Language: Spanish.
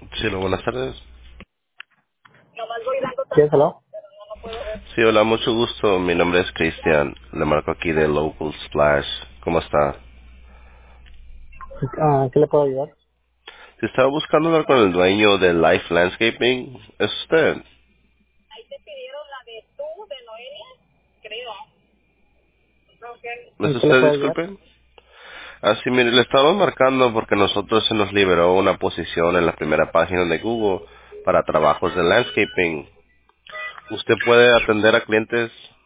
Sí, hola, buenas tardes. Sí, hello. Sí, hola, mucho gusto. Mi nombre es Cristian. Le marco aquí de Local Splash. ¿Cómo está? ¿Qué le puedo ayudar? Si estaba buscando hablar con el dueño de Life Landscaping, ¿es usted? ¿Es ¿En qué le usted, puedo ayudar? disculpe? Así, mire, le estamos marcando porque nosotros se nos liberó una posición en la primera página de Google para trabajos de landscaping. ¿Usted puede atender a clientes